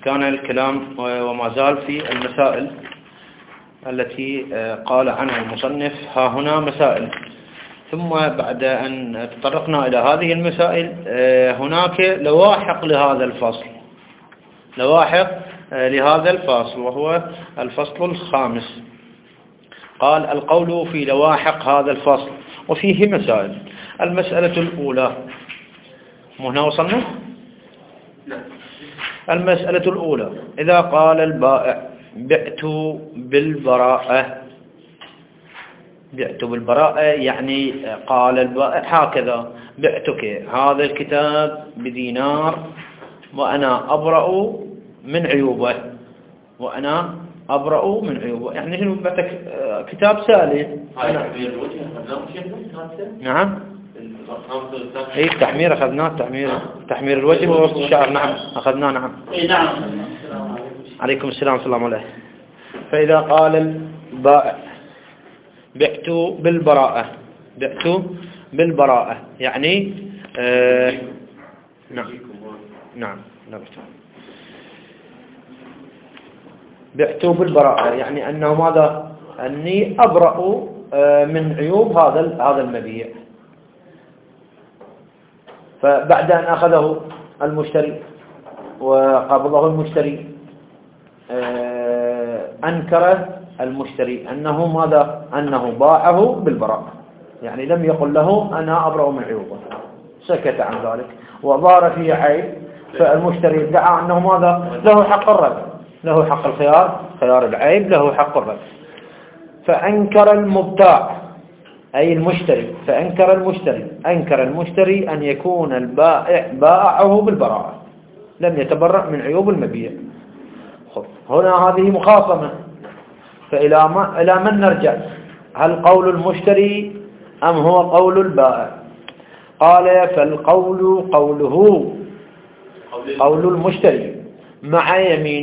كان الكلام وما زال في المسائل التي قال عنها المصنف. ها هنا مسائل، ثم بعد أن تطرقنا إلى هذه المسائل هناك لواحق لهذا الفصل، لواحق لهذا الفصل وهو الفصل الخامس. قال القول في لواحق هذا الفصل وفيه مسائل. المسألة الأولى، هنا وصلنا؟ المسألة الأولى: إذا قال البائع بعت بالبراءة، بعت بالبراءة يعني قال البائع هكذا: بعتك هذا الكتاب بدينار وأنا أبرأ من عيوبه، وأنا أبرأ من عيوبه. يعني شنو؟ بعتك كتاب سالم. نعم، اي التحمير اخذناه، تحمير الوجه ووسط الشعر. نعم اخذناه. نعم. نعم. عليكم السلام ورحمة الله. فإذا قال البائع بعت بالبراءة، بعت بالبراءة يعني نعم بعت بالبراءة يعني أنه ماذا؟ أني أبرأ من عيوب هذا المبيع. فبعد أن أخذه المشتري وقبضه المشتري أنكر المشتري أنه ماذا؟ أنه باعه بالبراءة، يعني لم يقل له أنا أبرأ من عيوبه، سكت عن ذلك وظهر فيه عيب. فالمشتري ادعى أنه ماذا؟ له حق الرد، له حق الخيار، خيار العيب، له حق الرد. فأنكر المبتاع أي المشتري، فأنكر المشتري أن يكون البائع باعه بالبراءة، لم يتبرأ من عيوب المبيع. هنا هذه مخاصمة، فإلى من نرجع؟ هل قول المشتري أم هو قول البائع؟ قال فالقول قول المشتري مع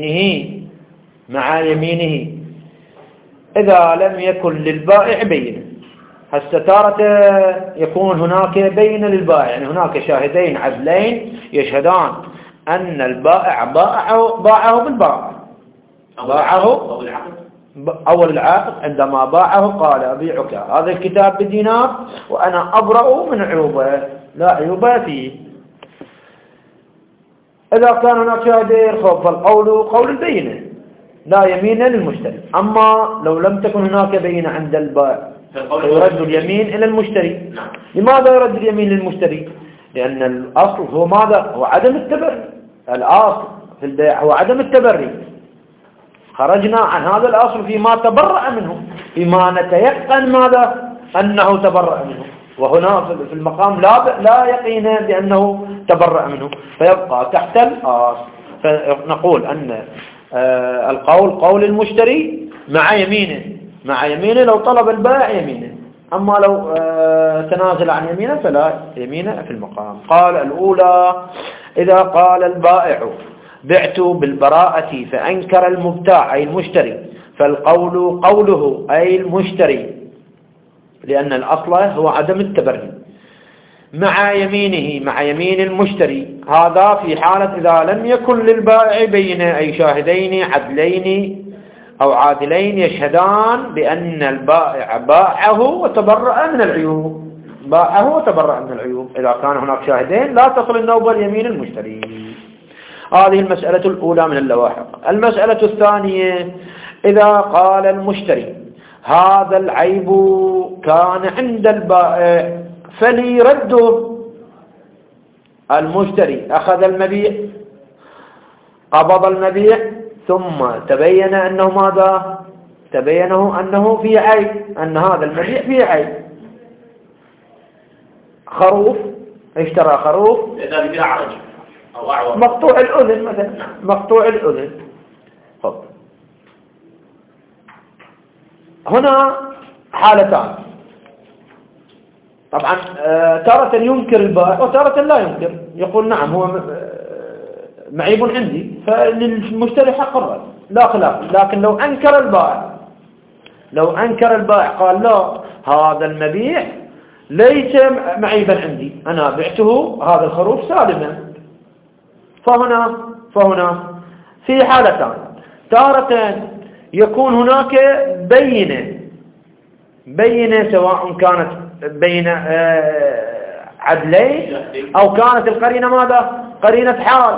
يمينه إذا لم يكن للبائع بينة. هسه تارة يكون هناك بينة للبائع، يعني هناك شاهدين عدلين يشهدان أن البائع باعه بالبراءة. باعه أول العقد عندما باعه قال أبيعك هذا الكتاب بدينار وأنا أبرأ من عيوبه، لا عيوبه فيه. إذا كان هناك شاهدين فالقول قول البينة لا يمين للمشتري. أما لو لم تكن هناك بينة عند البائع فيرد اليمين إلى المشتري. لماذا يرد اليمين للمشتري؟ لأن الأصل هو ماذا؟ هو عدم التبري. الأصل في البيع هو عدم التبري. خرجنا عن هذا الأصل فيما تبرأ منه، فيما نتيقن ماذا؟ أنه تبرأ منه. وهنا في المقام لا يقين بأنه تبرأ منه، فيبقى تحت الأصل. فنقول أن القول قول المشتري مع يمينه لو طلب البائع يمينه. أما لو تنازل عن يمينه فلا يمينه في المقام. قال الأولى: إذا قال البائع بعت بالبراءة فأنكر المبتاع أي المشتري فالقول قوله أي المشتري، لأن الأصل هو عدم التبري. مع يمين المشتري، هذا في حالة إذا لم يكن للبائع بينة أي شاهدين عدلين أو عادلين يشهدان بأن البائع باعه وتبرأ من العيوب. إذا كان هناك شاهدين لا تصل النوبة ليمين المشتري. هذه المسألة الأولى من اللواحق. المسألة الثانية: إذا قال المشتري هذا العيب كان عند البائع فليرده. المشتري أخذ المبيع، قبض المبيع، ثم تبين أنه ماذا؟ تبينه أنه فيه عيب، أن هذا المبيع فيه عيب. خروف، اشترى خروف مقطوع الأذن مثلا، مقطوع الأذن. هنا حالتان. طبعا تارة ينكر البائع وتارة لا ينكر، يقول نعم هو معيب عندي، فللمشتري حق الرد لا خلاف. لكن لو أنكر البائع قال لا هذا المبيع ليس معيبا عندي، أنا بعته هذا الخروف سالما، فهنا في حالتان: تارة يكون هناك بينة سواء كانت بين عدلين أو كانت القرينة ماذا؟ قرينة حال.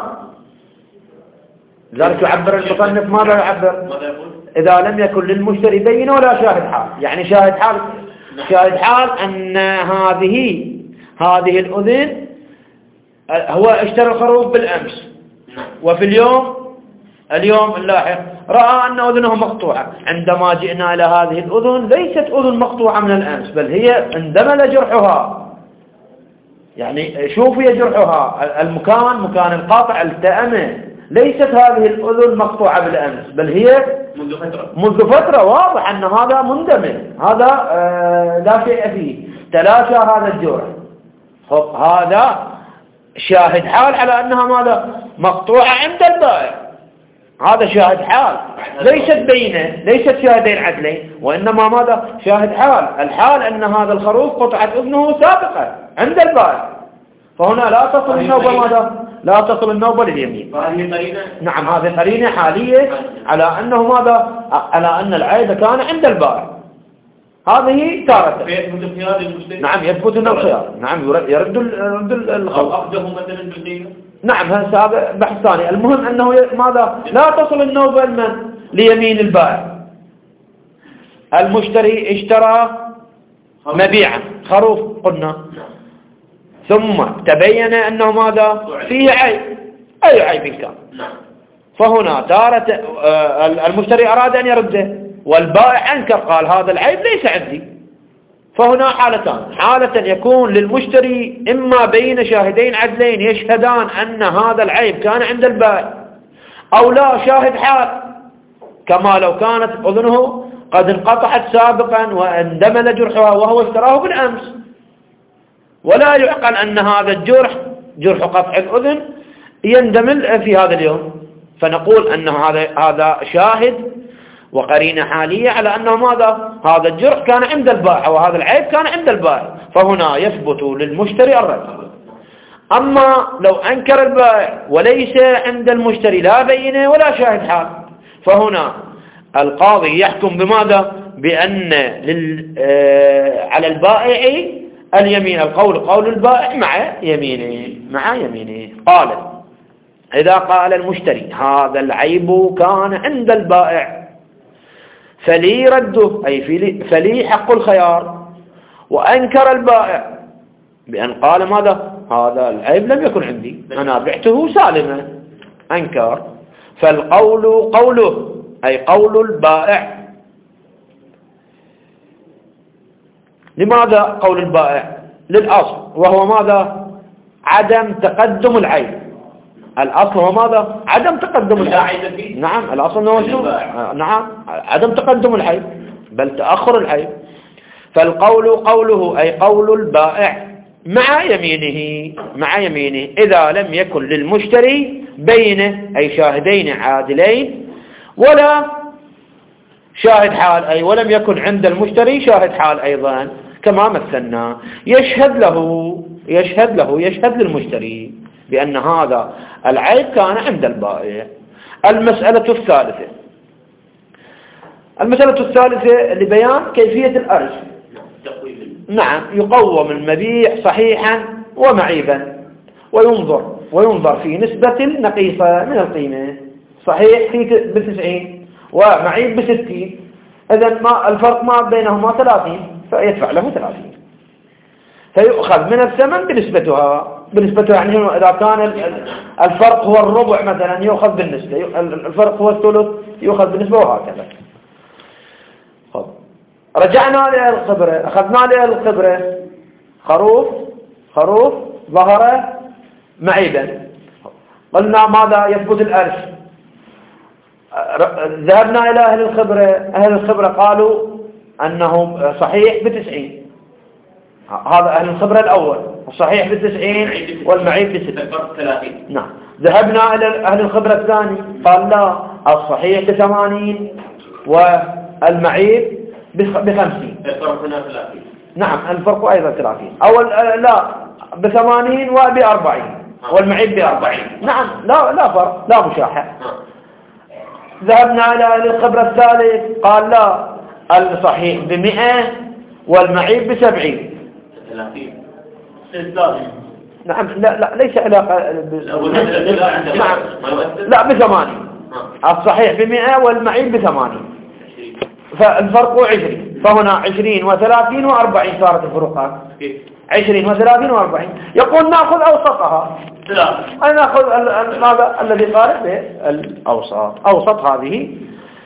لذلك يعبر المصنف ماذا يعبر؟ إذا لم يكن للمشتري بينة ولا شاهد حال. يعني شاهد حال أن هذه الأذن هو اشترى الخروف بالأمس، وفي اليوم اللاحق رأى أن أذنه مقطوعة. عندما جئنا إلى هذه الأذن ليست أذن مقطوعة من الأمس، بل هي اندمل جرحها. يعني شوفوا جرحها، مكان القاطع التأمه. ليست هذه الأذن مقطوعة بالأمس، بل هي منذ فترة. واضح أن هذا مندمج، هذا لا شيء فيه، تلاشى هذا الجرح. هذا شاهد حال على أنها ماذا؟ مقطوعة عند البائع. هذا شاهد حال، ليست شاهدين عدلين، وإنما ماذا؟ شاهد حال. الحال أن هذا الخروف قطعت أذنه سابقا عند البائع، فهنا لا تصل النوبة ماذا؟ لا تصل النوبة لليمين. نعم، هذه قرينة حالية على أنه ماذا؟ على أن العيب كان عند البائع. هذه تارة. نعم، يثبت أن الخيار. نعم، يرد الخوف. نعم، هذا بحث ثاني. المهم أنه ماذا؟ لا تصل النوبة ليمين البائع. المشتري اشترى مبيعا خروف قلنا، ثم تبين أنه ماذا؟ فيه عيب، أي عيب كان. فهنا تارة المشتري أراد أن يرده، والبائع أنكر، قال هذا العيب ليس عندي. فهنا حالتان: حالة يكون للمشتري إما بين شاهدين عدلين يشهدان أن هذا العيب كان عند البائع، أو لا شاهد حال، كما لو كانت أذنه قد انقطعت سابقا واندمل جرحها وهو اشتراه بالأمس. ولا يعقل أن هذا جرح قطع الأذن يندمل في هذا اليوم، فنقول أن هذا شاهد وقرينة حالية على أنه ماذا؟ هذا الجرح كان عند البائع وهذا العيب كان عند البائع، فهنا يثبت للمشتري الرد. أما لو أنكر البائع وليس عند المشتري لا بينة ولا شاهد حال، فهنا القاضي يحكم بماذا؟ بأن على البائع اليمين. قول البائع مع يمينه. قال: إذا قال المشتري هذا العيب كان عند البائع فلي رده، أي فلي حق الخيار. وأنكر البائع بأن قال ماذا؟ هذا العيب لم يكن عندي، أنا بعته سالما. أنكر، فالقول قوله، أي قول البائع. لماذا قول البائع؟ للأصل، وهو ماذا؟ عدم تقدم العيب. الأصل هو ماذا؟ عدم تقدم العيب. نعم، الأصل هو شو؟ نعم، عدم تقدم العيب بل تأخر العيب. فالقول قوله، أي قول البائع مع يمينه إذا لم يكن للمشتري بينه، أي شاهدين عادلين، ولا شاهد حال، أي ولم يكن عند المشتري شاهد حال أيضا كما مثلنا. يشهد للمشتري بأن هذا العيب كان عند البائع. المسألة الثالثة لبيان كيفية الأرش. نعم، يقوم المبيع صحيحا ومعيبا، وينظر في نسبة نقيصة من القيمة. صحيح ب90 ومعيب ب60، إذن ما الفرق ما بينهما 30، فيدفع له 30. فيؤخذ من الثمن بنسبتها يعني إذا كان الفرق هو الربع مثلا يؤخذ بالنسبة، الفرق هو الثلث يؤخذ بالنسبة، وهكذا. رجعنا للخبرة، أخذنا للخبرة خروف ظهر معيبا، قلنا ماذا؟ يثبت الأرش. ذهبنا إلى أهل الخبرة قالوا أنه صحيح ب90. هذا أهل الخبرة الأول، الصحيح ب90 والمعيب ب60. نعم. ذهبنا إلى أهل الخبرة الثاني، قال لا، الصحيح ب80 والمعيب ب50. الفرق هنا 30. نعم، الفرق أيضا 30. أول لا، ب80 وب40 والمعيب ب40. نعم، لا فرق، لا مشاحة. ذهبنا إلى أهل الخبرة الثالث قال لا، الصحيح ب100 والمعيب ب70. 30. نعم لا ليس علاقة نعم لا ب80. الصحيح ب100 والمعيب ب80، فالفرق 20. فهنا 20 و30 و40 صارت الفروقات. 20 و30 و40. يقول نأخذ أوسطها. أي نأخذ ماذا الذي قارب به الأوسط، أوسط هذه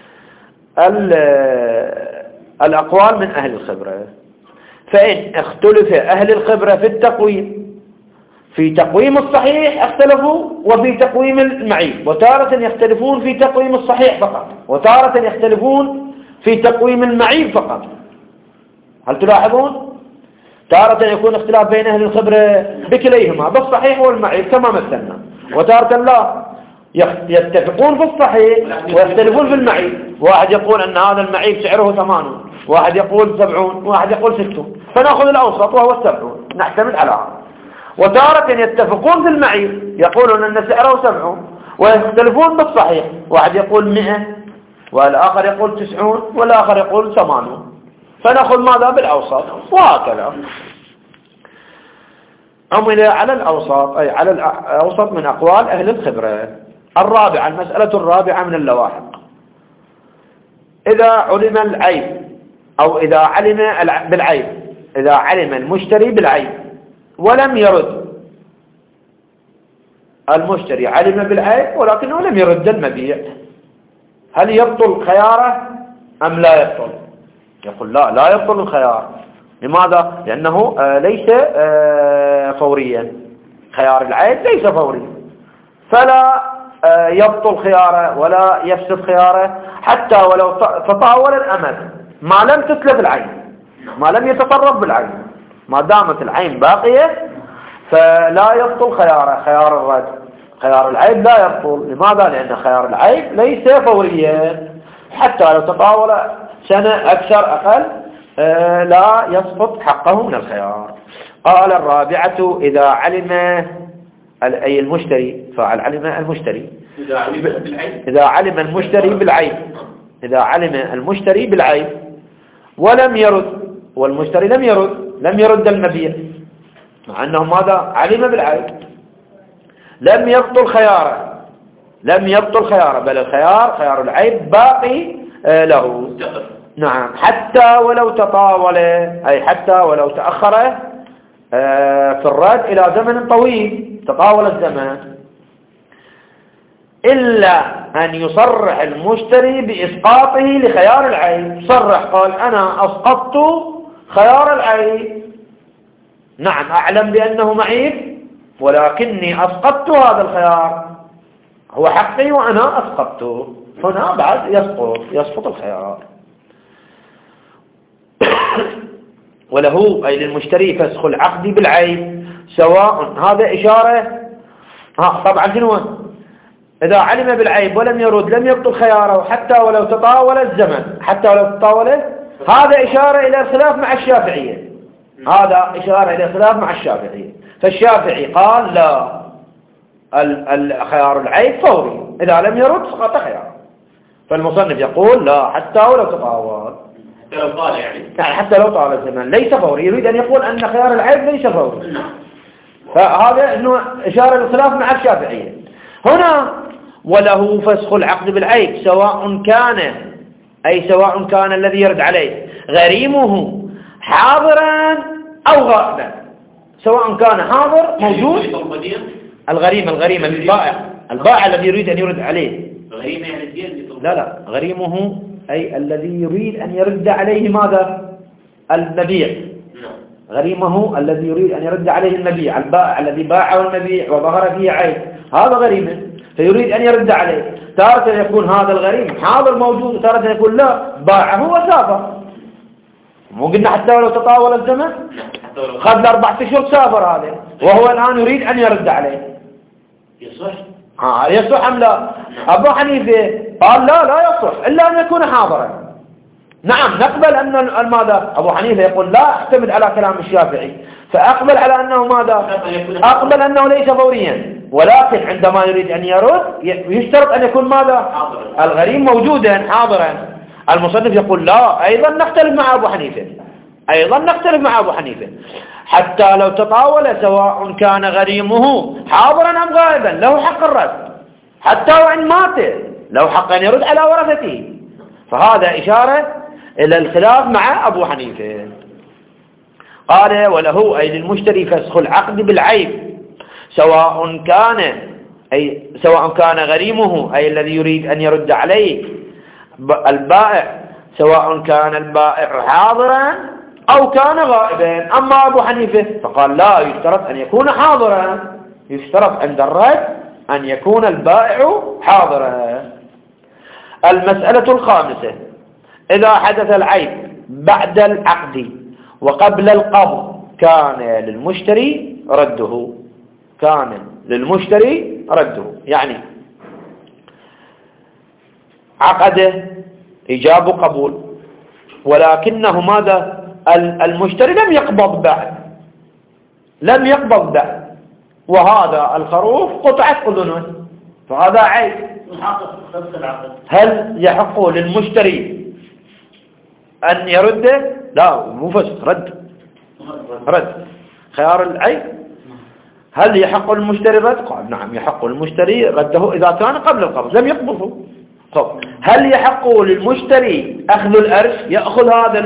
الأقوال من أهل الخبرة. فإن اختلف أهل الخبرة في التقويم، في تقويم الصحيح اختلفوا وفي تقويم المعيب، وتارة يختلفون في تقويم الصحيح فقط، وتارة يختلفون في تقويم المعيب فقط. هل تلاحظون؟ تارة يكون اختلاف بين أهل الخبرة بكليهما، بالصحيح والمعيب كما مثلنا، وتارة لا، يتفقون في الصحيح ويختلفون في المعيب. واحد يقول أن هذا المعيب سعره 80، واحد يقول 70، واحد يقول 60، فنأخذ الأوسط وهو 70، نعتمد على هذا. وتارة يتفقون في المعيب، يقولون أن سعره 70 ويختلفون بالصحيح، واحد يقول 100 والآخر يقول 90 والآخر يقول 80، فنأخذ ماذا بالأوسط، وهكذا. عمل على الأوسط، أي على الأوسط من أقوال أهل الخبرة. الرابعة، المسألة الرابعة من اللواحق، إذا علم العيب أو إذا علم بالعيب، إذا علم المشتري بالعيب ولم يرد المشتري، علم بالعيب ولكنه لم يرد المبيع، هل يبطل خياره أم لا يبطل؟ يقول لا يبطل الخيار. لماذا؟ لأنه ليس فوريا، خيار العيب ليس فوريا، فلا يبطل خياره ولا يفسد خياره حتى ولو تطاول الأمد، ما لم تتلف العين، ما لم يتطرف بالعين، ما دامت العين باقية فلا يبطل خياره. خيار الرد، خيار العيب لا يبطل. لماذا؟ لأن خيار العيب ليس فوريا، حتى لو تطاول سنة أكثر أقل لا يسقط حقه من الخيار. قال الرابعة، إذا علم أي المشتري، فعل علم المشتري، إذا علم المشتري بالعيب، إذا علم المشتري بالعيب ولم يرد، والمشتري لم يرد المبيع، مع أنه ماذا؟ علم بالعيب، لم يبطل خياره، لم يبطل خياره، بل الخيار خيار العيب باقي له. نعم، حتى ولو تطاول، أي حتى ولو تأخر في الرد إلى زمن طويل، تطاول الزمن، إلا أن يصرح المشتري بإسقاطه لخيار العيب. صرح، قال أنا أسقطت خيار العيب، نعم أعلم بأنه معيب ولكني أسقطت هذا الخيار، هو حقي وأنا أسقطته، هنا بعد يسقط الخيار. وله أي للمشتري فسخ العقد بالعيب، سواء، هذا إشارة طبعا شنو؟ إذا علم بالعيب ولم يرد لم يبطل خياره حتى ولو تطاول الزمن، حتى ولو تطاول، هذا إشارة إلى الخلاف مع الشافعية، هذا إشارة إلى الخلاف مع الشافعية. فالشافعي قال لا، الخيار العيب فوري، إذا لم يرد سقط خياره. فالمصنف يقول لا، حتى ولو تطاول، حتى لو طال، يعني حتى لو طال الزمن ليس فوري، يريد أن يقول أن خيار العيب ليس فوري. فهذا إنه إشارة للخلاف مع الشافعية. هنا وله فسخ العقد بالعيب، سواء كان، أي سواء كان الذي يرد عليه غريمه حاضرا أو غائبا، سواء كان حاضر موجود، الغريم البائع الذي يريد أن يرد عليه، غريمه يعني الدين، لا غريمه أي الذي يريد أن يرد عليه ماذا؟ المبيع. غريمه الذي يريد أن يرد عليه المبيع، البائع الذي باعه المبيع وظهر فيه عيب، هذا غريمه فيريد أن يرد عليه. تارة يكون هذا الغريم حاضر موجود، وتارة يقول لا، باعه وسافر. مو قلنا حتى ولو تطاول الزمن، خذ 4 أشهر سافر هذا، وهو الآن يريد أن يرد عليه، يصح؟ يصح أم لا؟ أبو حنيفة قال لا يصح إلا أن يكون حاضرا. نعم، نقبل أن ماذا؟ أبو حنيفة يقول لا اعتمد على كلام الشافعي، فأقبل على أنه ماذا؟ أقبل أنه ليس فوريا، ولكن عندما يريد أن يرد يشترط أن يكون ماذا؟ الغريم موجودا حاضرا. المصنف يقول لا، أيضا نختلف مع أبو حنيفة، أيضا نختلف مع أبو حنيفة، حتى لو تطاول سواء كان غريمه حاضرا أم غائبا له حق الرد، حتى وإن مات له حق أن يرد على ورثته. فهذا إشارة إلى الخلاف مع أبو حنيفة. قال وله أي للمشتري فسخ العقد بالعيب سواء كان غريمه أي الذي يريد أن يرد عليه البائع، سواء كان البائع حاضرا أو كان غائبا. أما أبو حنيفة فقال لا، يشترط أن يكون حاضرا، يشترط عند الرد أن يكون البائع حاضرا. المسألة الخامسة: إذا حدث العيب بعد العقد وقبل القبض كان للمشتري رده. كان للمشتري رده، يعني عقده إيجاب وقبول، ولكنه ماذا؟ المشتري لم يقبض بعد، لم يقبض بعد، وهذا الخروف قطعت أذنه، فهذا عيب. هل يحق للمشتري أن يرده؟ لا، مو فسخ، رد خيار العيب. هل يحق للمشتري رد؟ قال نعم، يحق للمشتري رده إذا كان قبل القبض لم يقبضه. طب هل يحق للمشتري أخذ الأرش، يأخذ هذا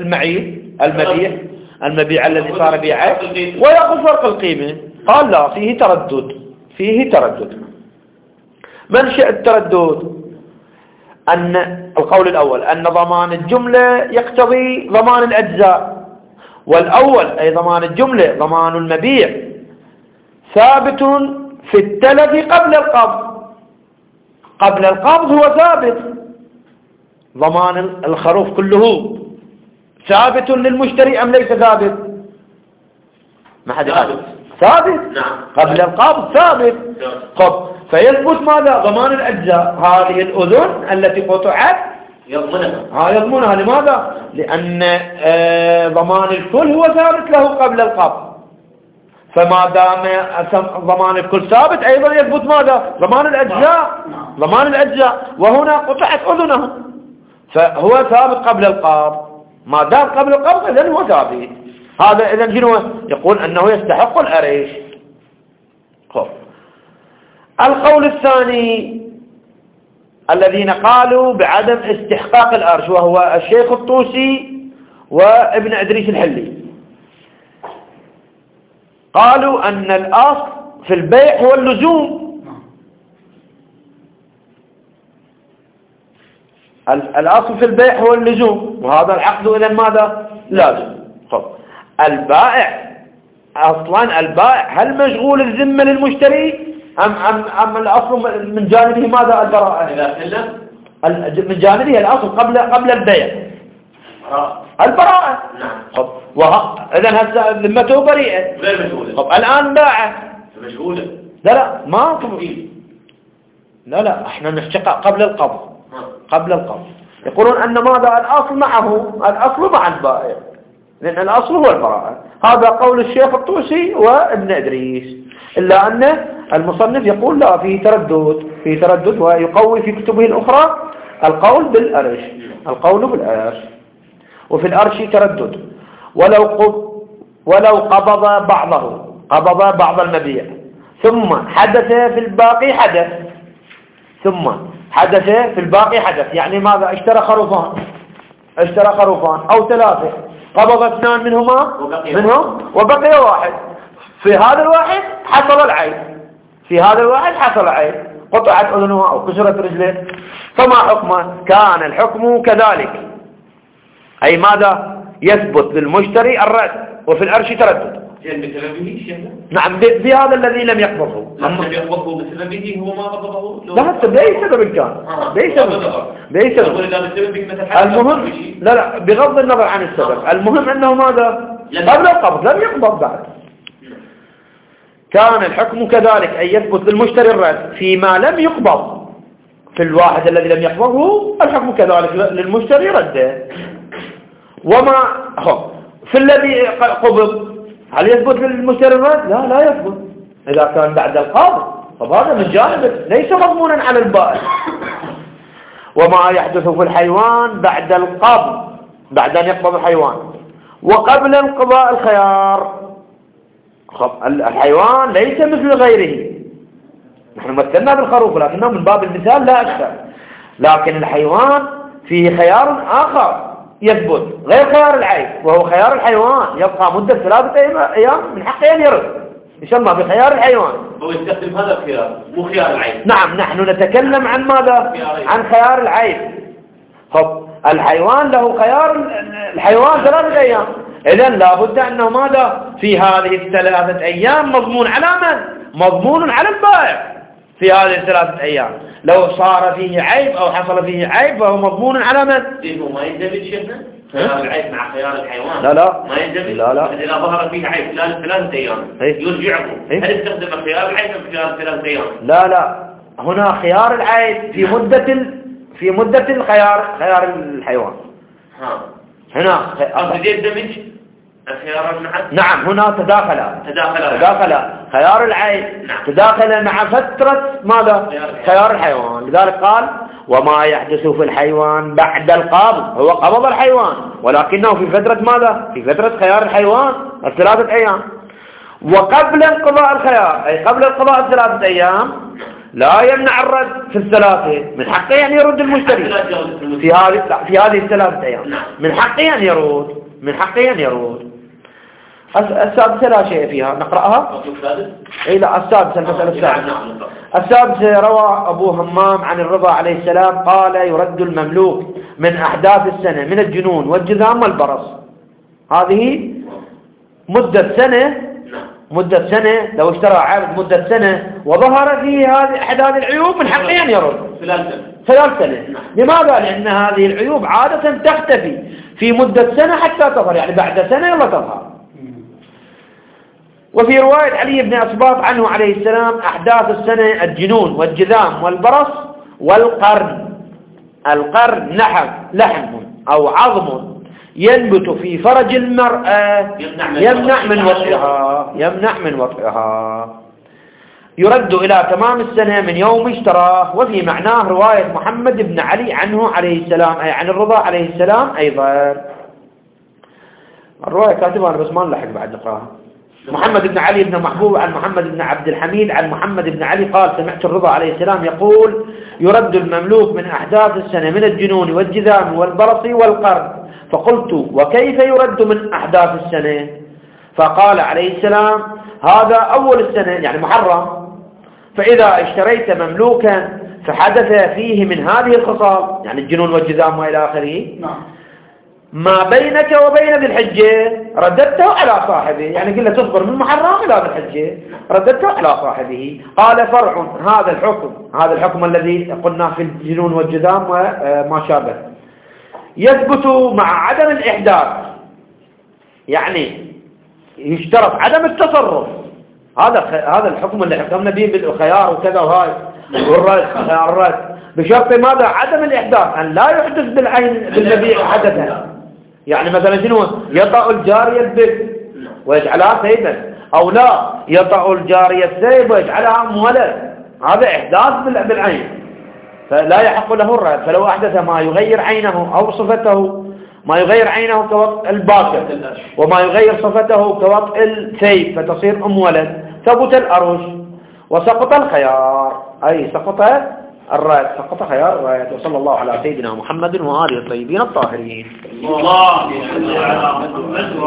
المبيع الذي صار بيعه ويأخذ فرق القيمة؟ قال لا، فيه تردد. منشأ التردد أن القول الأول أن ضمان الجملة يقتضي ضمان الأجزاء، والأول أي ضمان الجملة ضمان المبيع ثابت في التلف قبل القبض. قبل القبض هو ثابت، ضمان الخروف كله ثابت للمشتري أم ليس ثابت؟ ما حد يقول ثابت. قبل القبض ثابت. طب فيثبت ماذا؟ ضمان الأجزاء، هذه الأذن التي قطعت يضمنها. لماذا؟ لأن ضمان الكل هو ثابت له قبل القبض، فما دام ضمان الكل ثابت أيضا يثبت ماذا؟ ضمان الأجزاء، وهنا قطعت أذنه، فهو ثابت قبل القبض. ما دام قبل القبض إذن هو ثابت. هذا إذن شنو يقول؟ أنه يستحق الأرش. القول الثاني الذين قالوا بعدم استحقاق الأرش، وهو الشيخ الطوسي وابن إدريس الحلي، قالوا أن الأصل في البيع هو اللزوم. الأصل في البيع هو اللزوم، وهذا العقد إذن ماذا؟ لازم. البائع أصلا البائع هل مشغول الذمة للمشتري أم الأصل من جانبه ماذا؟ البراءة. من جانبه الأصل قبل البيع البراءة. إذن هسه ذمته بريئة، الآن باعه مشغولة. لا ما لا احنا نحكي قبل القبض. يقولون أن ماذا؟ الأصل مع البائع، لأن الأصل هو البراءة. هذا قول الشيخ الطوسي وابن إدريس، إلا أن المصنف يقول لا، فيه تردد ويقوي في كتبه الأخرى القول بالأرش. وفي الأرش تردد، ولو قبض بعض المبيع ثم حدث في الباقي حدث، يعني ماذا؟ اشترى خروفان أو 3، قبض 2 منهم وبقي واحد. في هذا الواحد حصل العيب، قطعت أذنها أو كسرت رجله، فما حكمه؟ كان الحكم كذلك، أي ماذا؟ يثبت للمشتري الرد، وفي الأرش تردد. نعم، بهذا الذي لم يقبضه. لم يقبضه بسببه هو ما قبضه. لا، بأي سبب كان، المهم لا بغض النظر عن السبب، المهم أنه ماذا؟ قبل القبض لم يقبض بعد. كان الحكم كذلك، أي يثبت للمشتري الرد فيما لم يقبض. في الواحد الذي لم يقبضه الحكم كذلك للمشتري رده. وما في الذي قبض هل يثبت للمشتري الرد؟ لا يثبت. إذا كان بعد القبض طب هذا من جانب ليس مضمونا على البائع. وما يحدث في الحيوان بعد القبض، بعد أن يقبض الحيوان وقبل انقضاء الخيار. الحيوان ليس مثل غيره، نحن مثلنا بالخروف لكنه من باب المثال لا أكثر، لكن الحيوان فيه خيار آخر يثبت غير خيار العيب، وهو خيار الحيوان يبقى مدة 3 أيام من حقه أن يرد، يسمى بخيار الحيوان. هو يستخدم هذا الخيار مو خيار العيب. نعم، نحن نتكلم عن ماذا؟ عن خيار العيب. الحيوان له خيار الحيوان 3 أيام، إذن لابد أنه ماذا؟ في هذه 3 أيام مضمون على من؟ مضمون على البائع في هذه 3 أيام. لو صار فيه عيب أو حصل فيه عيب فهو مضمون على من؟ إنه ما يندمج شيخنا خيار العيب مع خيار الحيوان. لا ما يندمج. لا إذا ظهر فيه عيب خلال 3 أيام يرجعه. هل استخدم خيار العيب أم خيار 3 أيام؟ لا، هنا خيار العيب في مدة خيار الحيوان. هنا يندمج الخيار معا. نعم، هنا تداخل خيار العيب. نعم. تداخل مع فترة ماذا؟ خيار الحيوان. لذلك قال وما يحدث في الحيوان بعد القبض، هو قبض الحيوان ولكنه في فترة ماذا؟ في فترة خيار الحيوان 3 أيام، وقبل انقضاء الخيار أي قبل انقضاء 3 أيام لا يمنع الرد في 3، من حقه أن يرد المشتري في هذه 3 أيام، من حقه أن يرد. السادسة لا شيء فيها، نقرأها. لا، السادسة، المسألة السادسة روى أبو همام عن الرضا عليه السلام قال يرد المملوك من أحداث السنة من الجنون والجذام والبرص. هذه مدة سنة لو اشترى عبد مدة سنة وظهر فيه أحد هذه العيوب من حقه أن يرد خلال سنة. لماذا؟ لأن هذه العيوب عادة تختفي في مدة سنة حتى تظهر، يعني بعد سنة يلا تظهر. وفي رواية علي بن أسباط عنه عليه السلام أحداث السنة الجنون والجذام والبرص والقرن. القرن لحم أو عظم ينبت في فرج المرأة يمنع من وطئها يرد إلى تمام السنة من يوم اشتراه. وفي معناه رواية محمد بن علي عنه عليه السلام أي عن الرضا عليه السلام أيضا. الرواية كاتبها أنا بس ما نلحق بعد نقراها. محمد بن علي بن محبوب عن محمد بن عبد الحميد عن محمد بن علي قال سمعت الرضا عليه السلام يقول يرد المملوك من أحداث السنة من الجنون والجذام والبرص والقرن. فقلت وكيف يرد من أحداث السنة؟ فقال عليه السلام هذا أول السنة يعني محرم، فإذا اشتريت مملوكا فحدث فيه من هذه الخصال يعني الجنون والجذام وإلى آخره ما بينك وبين ذي الحجة رددته على صاحبه، يعني قل له تصبر من محرم إلى ذي الحجة رددته على صاحبه. قال فرع هذا الحكم الذي قلنا في الجنون والجذام وما شابه يثبت مع عدم الإحداث، يعني يشترط عدم التصرف. هذا الحكم اللي حكمنا به بالخيار وكذا وهاي والرد بشرط ماذا؟ عدم الإحداث، أن لا يحدث بالعين بالمبيع حدثا. يعني مثلا شنو؟ يطأ الجارية البيت ويجعلها سيدا، أو لا يطأ الجارية السيب ويجعلها أم ولد، هذا إحداث بالعين فلا يحق له الرد. فلو أحدث ما يغير عينه أو صفته، ما يغير عينه كوطء الباكر وما يغير صفته كوطء السيب فتصير أم ولد، ثبت الأرش وسقط الخيار، أي سقط الرد، سقط خيار الرد. وصلى الله على سيدنا محمد وآله الطيبين الطاهرين.